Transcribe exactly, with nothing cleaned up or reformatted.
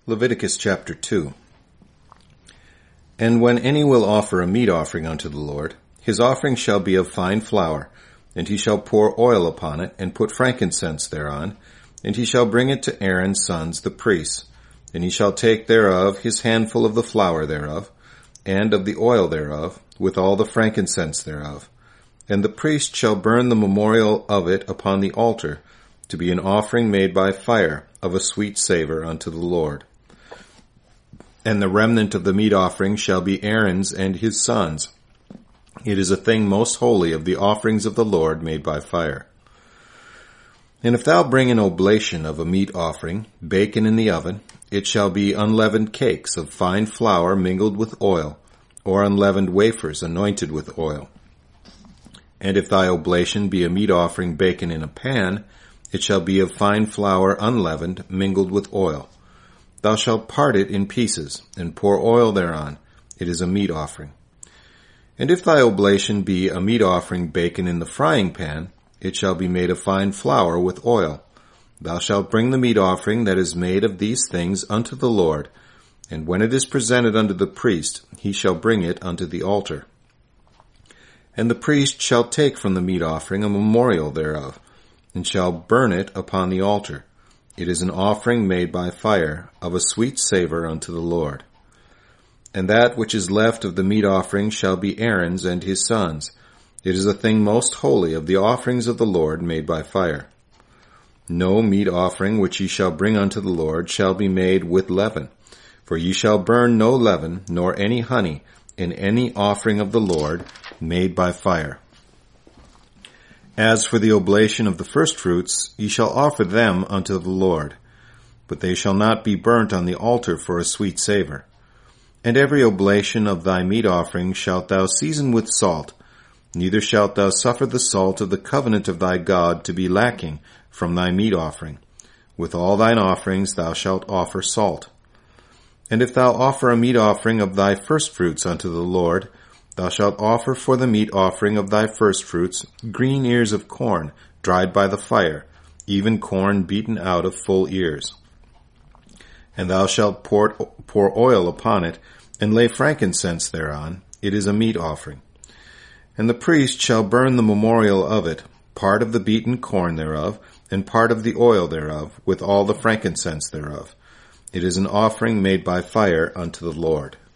Leviticus chapter two. And when any will offer a meat offering unto the Lord, his offering shall be of fine flour, and he shall pour oil upon it, and put frankincense thereon, and he shall bring it to Aaron's sons the priests. And he shall take thereof his handful of the flour thereof, and of the oil thereof, with all the frankincense thereof. And the priest shall burn the memorial of it upon the altar, to be an offering made by fire, of a sweet savor unto the Lord. And the remnant of the meat offering shall be Aaron's and his sons. It is a thing most holy of the offerings of the Lord made by fire. And if thou bring an oblation of a meat offering, baken in the oven, it shall be unleavened cakes of fine flour mingled with oil, or unleavened wafers anointed with oil. And if thy oblation be a meat offering baken in a pan, it shall be of fine flour unleavened mingled with oil. Thou shalt part it in pieces, and pour oil thereon. It is a meat offering. And if thy oblation be a meat offering baken in the frying pan, it shall be made of fine flour with oil. Thou shalt bring the meat offering that is made of these things unto the Lord, and when it is presented unto the priest, he shall bring it unto the altar. And the priest shall take from the meat offering a memorial thereof, and shall burn it upon the altar. It is an offering made by fire, of a sweet savor unto the Lord. And that which is left of the meat offering shall be Aaron's and his sons. It is a thing most holy of the offerings of the Lord made by fire. No meat offering which ye shall bring unto the Lord shall be made with leaven, for ye shall burn no leaven, nor any honey, in any offering of the Lord made by fire. As for the oblation of the firstfruits, ye shall offer them unto the Lord, but they shall not be burnt on the altar for a sweet savor. And every oblation of thy meat offering shalt thou season with salt, neither shalt thou suffer the salt of the covenant of thy God to be lacking from thy meat offering. With all thine offerings thou shalt offer salt. And if thou offer a meat offering of thy firstfruits unto the Lord, thou shalt offer for the meat offering of thy firstfruits green ears of corn, dried by the fire, even corn beaten out of full ears. And thou shalt pour, pour oil upon it, and lay frankincense thereon. It is a meat offering. And the priest shall burn the memorial of it, part of the beaten corn thereof, and part of the oil thereof, with all the frankincense thereof. It is an offering made by fire unto the Lord.